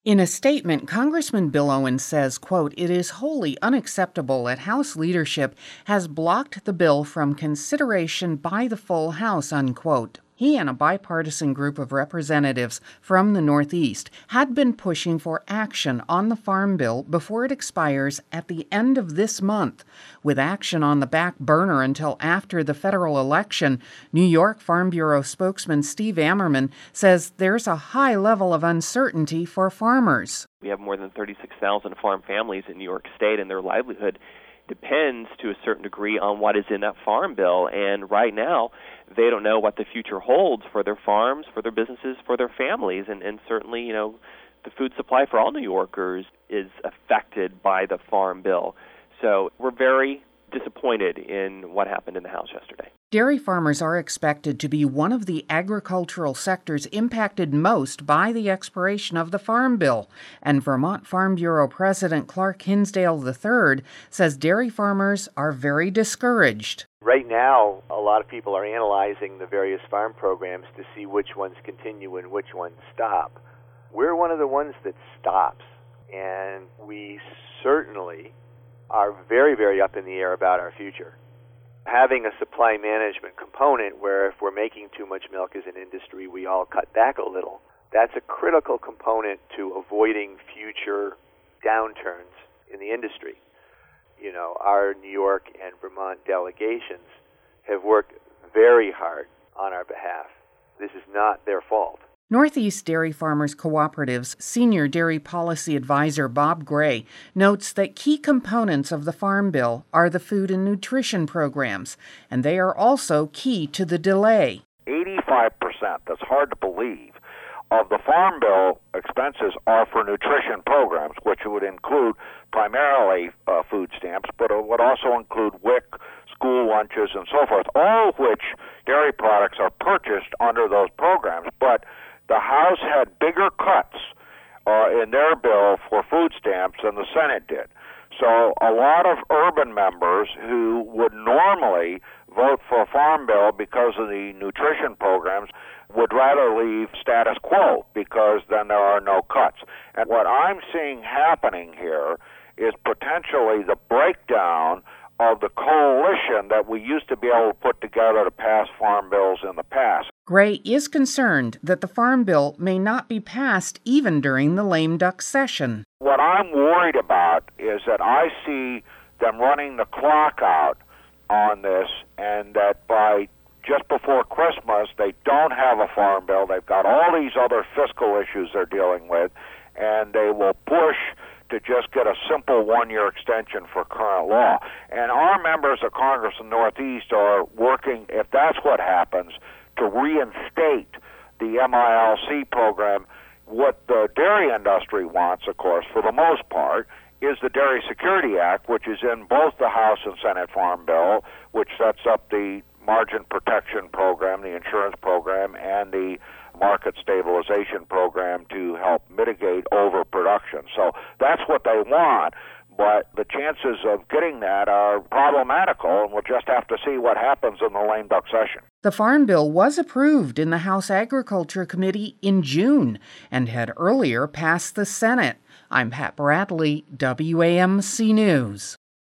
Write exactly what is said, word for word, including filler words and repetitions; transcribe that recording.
In a statement, Congressman Bill Owens says, quote, "It is wholly unacceptable that House leadership has blocked the bill from consideration by the full House," unquote. He and a bipartisan group of representatives from the Northeast had been pushing for action on the Farm Bill before it expires at the end of this month. With action on the back burner until after the federal election, New York Farm Bureau spokesman Steve Ammerman says there's a high level of uncertainty for farmers. We have more than thirty-six thousand farm families in New York State, and their livelihood depends to a certain degree on what is in that farm bill. And right now, they don't know what the future holds for their farms, for their businesses, for their families. And, and certainly, you know, the food supply for all New Yorkers is affected by the farm bill. So we're very disappointed in what happened in the House yesterday. Dairy farmers are expected to be one of the agricultural sectors impacted most by the expiration of the Farm Bill, and Vermont Farm Bureau President Clark Hinsdale the third says dairy farmers are very discouraged. Right now, a lot of people are analyzing the various farm programs to see which ones continue and which ones stop. We're one of the ones that stops, and we certainly are very, very up in the air about our future. Having a supply management component where if we're making too much milk as an industry, we all cut back a little, that's a critical component to avoiding future downturns in the industry. You know, our New York and Vermont delegations have worked very hard on our behalf. This is not their fault. Northeast Dairy Farmers Cooperative's Senior Dairy Policy Advisor Bob Gray notes that key components of the Farm Bill are the food and nutrition programs, and they are also key to the delay. eighty-five percent, that's hard to believe, of the Farm Bill expenses are for nutrition programs, which would include primarily uh, food stamps, but it would also include W I C, school lunches, and so forth, all of which dairy products are purchased under those programs. But the House had bigger cuts uh, in their bill for food stamps than the Senate did. So a lot of urban members who would normally vote for a farm bill because of the nutrition programs would rather leave status quo because then there are no cuts. And what I'm seeing happening here is potentially the breakdown of the coalition that we used to be able to put together to pass farm bills in the past. Gray is concerned that the Farm Bill may not be passed even during the lame duck session. What I'm worried about is that I see them running the clock out on this, and that by just before Christmas, they don't have a farm bill. They've got all these other fiscal issues they're dealing with, and they will push to just get a simple one-year extension for current law. And our members of Congress in the Northeast are working, if that's what happens, to reinstate the M I L C program. What the dairy industry wants, of course, for the most part, is the Dairy Security Act, which is in both the House and Senate Farm Bill, which sets up the margin protection program, the insurance program, and the market stabilization program to help mitigate overproduction. So that's what they want, but the chances of getting that are problematical, and we'll just have to see what happens in the lame duck session. The Farm Bill was approved in the House Agriculture Committee in June and had earlier passed the Senate. I'm Pat Bradley, W A M C News.